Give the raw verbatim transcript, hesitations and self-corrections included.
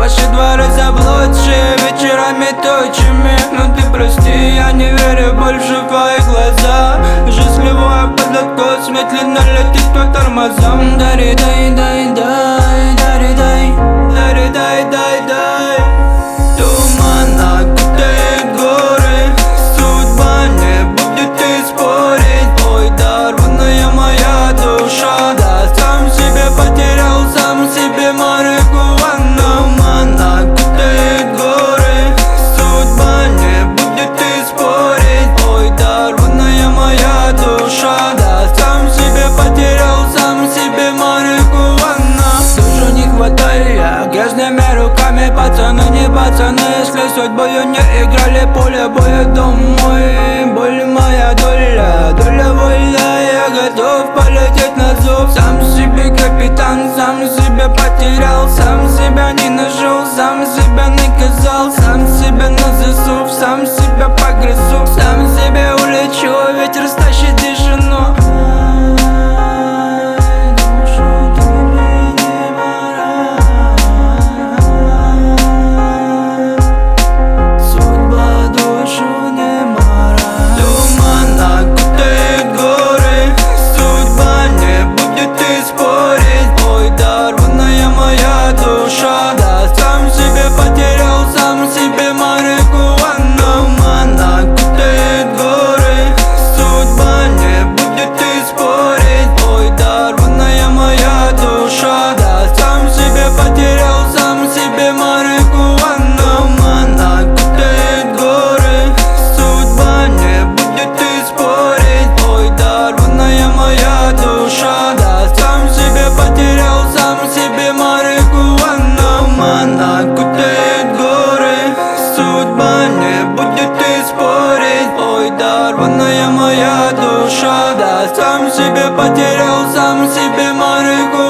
Ваши дворы заблудшие, вечерами тучами. Но ты прости, я не верю больше в твои глаза. Счастливая под откос, медленно летит по тормозам. Дари, дай, дай, дай, дари, дай, дари, дай, дай, дай. Туман окутает горы, судьба не будет и спорить. Ой, дарованная моя душа, да, сам себе потерял, сам себе марихуану. Туман окутает горы, судьба не будет и спорить. Ой, дарованная моя душа, да, сам себе потерял, сам себе марихуану. Душу не хватай, я грязными руками, пацаны не пацаны. Если судьбою не играли, поле боя домой. Боль моя доля, доля воля, я готов полететь на зов. Сам себе капитан, сам себя потерял, сам себя не нашел, сам себя наказал, сам себя на засув, сам себя погрызу, сам себя улечу, ветер стащит тишину. Моя душа, да, сам себе потерял, сам себе марихуану.